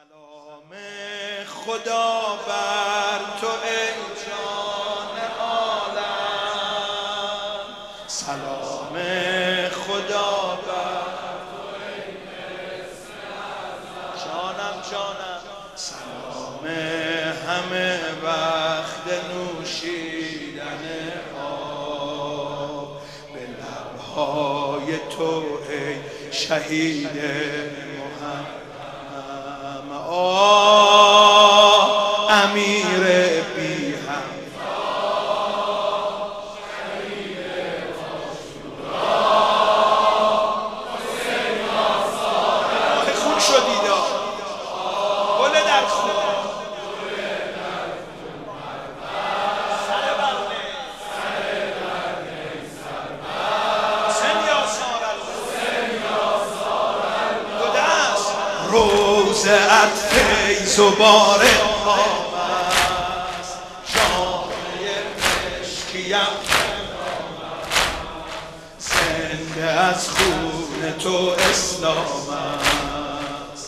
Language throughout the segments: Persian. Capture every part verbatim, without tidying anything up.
سلام خدا بر تو ای جان عالم، سلام خدا بر تو ای جانم جانم، سلام همه وقت نوشیدن آب به لبهای تو ای شهید آه امیر بی هم خون شدید گل در خون سر برنه حسین یا سارل دو دست روزت فیض و بارق آمست، جامعه مشکیم زنده از خون تو اسلام است.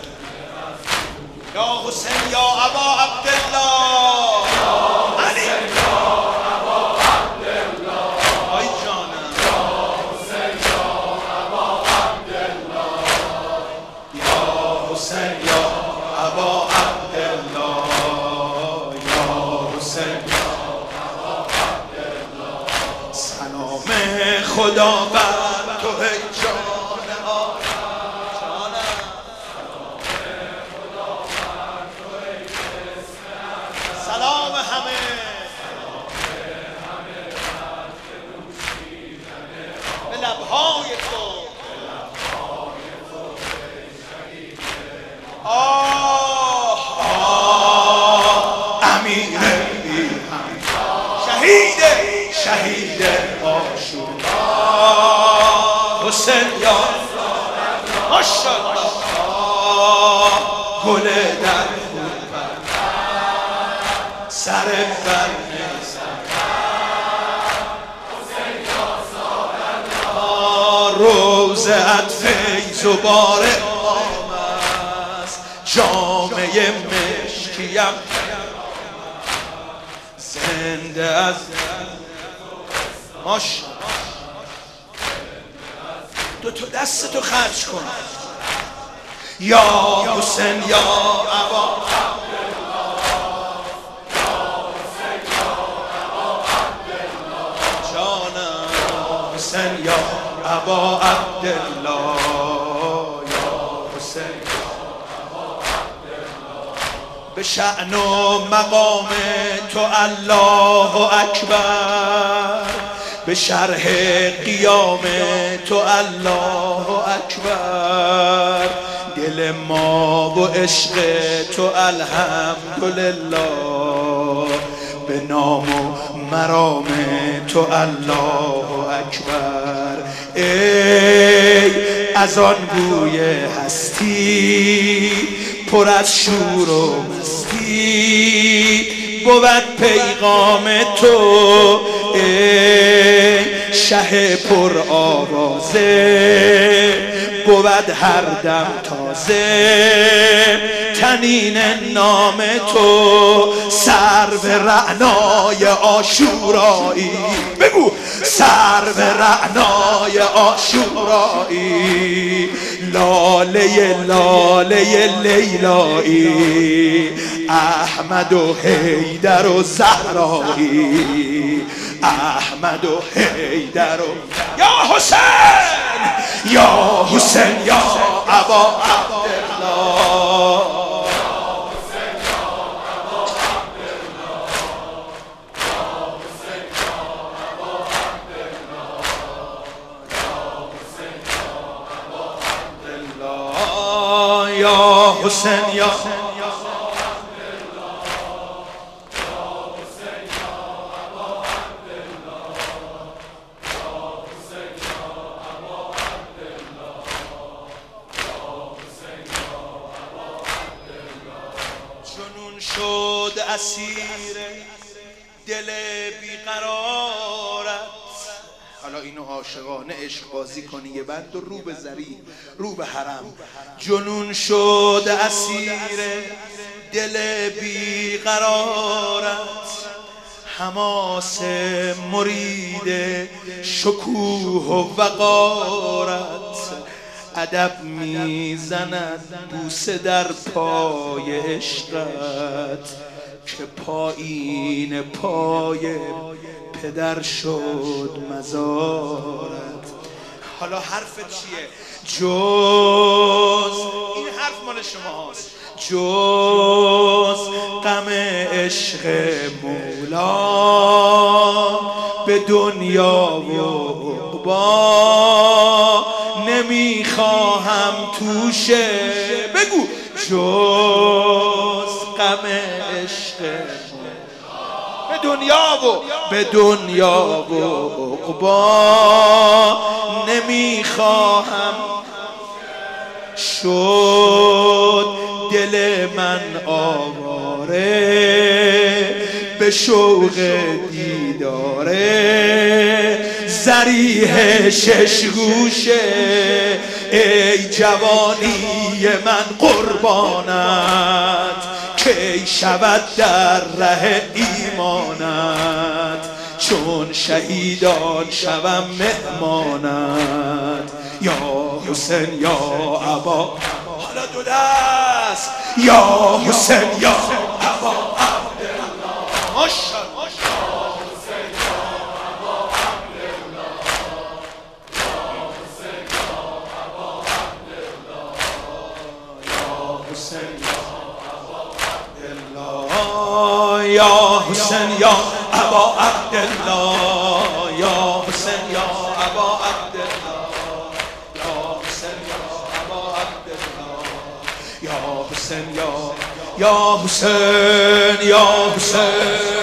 یا حسین یا ابا عبدالله، علی یا ابا عبدالله، آی جانم یا حسین یا ابا عبدالله، یا حسین یا ابا عبدالله، یا حسین یا ابا عبدالله. سلام خدا بر تو ای جان عالم، جانم سلام همه به لبهای تو آه آه امیر بی هم شهید شهید عاشورا حسین یا ماشاءالله گل در خون سر برنه روزت فیض و بارق آمست، جامعه مشکیم زنده از ماش دو تا دست تو خرج کن یا حسین یا ابا حسین یا ابا عبدالله، یا حسین یا ابا عبدالله. به شأن و مقام تو الله اکبر، به شرح قیام تو الله اکبر. دل ما و عشق تو الحمدلله، به نام و مرام تو الله اکبر. ای از آن بوی هستی پر از شور و مستی بود پیغام تو، ای شه پر آوازه بود هر دم تازه تنین نام تو. سرو رعنای عاشورایی بگو، سرو رعنای عاشورایی، لاله لاله لیلایی، احمد و حیدر و زهرایی، احمد و حیدر و یا حسین یا حسین یا ابا عبدالله. یا حسین یا جنون شد اسیر دل بیقرارت، حالا اینو عاشقانه عشق بازی کنی یه بند و رو به زری رو به حرم. جنون شد اسیر دل بیقرارت، حماس مرید شکوه و وقارت. ادب میزند بوسه در پای عشقت، که پایین پای پدر شد مزارت. حالا حرف چیه؟ جز این حرف مال شما هست، جز غم عشق مولا به دنیا و عقبا نمیخواهم توشه. بگو جز غم عشق به دنیا و به دنیا و عقبا نمیخواهم. شد دل من آواره به شوق دیداره ذریح شش گوشه. ای جوانی من قربانت، کی شود در ره ایمانت. چون شهیدان شوم مهمانت. یا حسین یا ابا، حالا دو دست، یا حسین یا ابا عبدالله. ماشاءالله یا حسین یا ابا عبدالله، یا حسین یا ابا عبدالله، یا حسین یا ابا عبدالله، یا حسین یا یا حسین یا حسین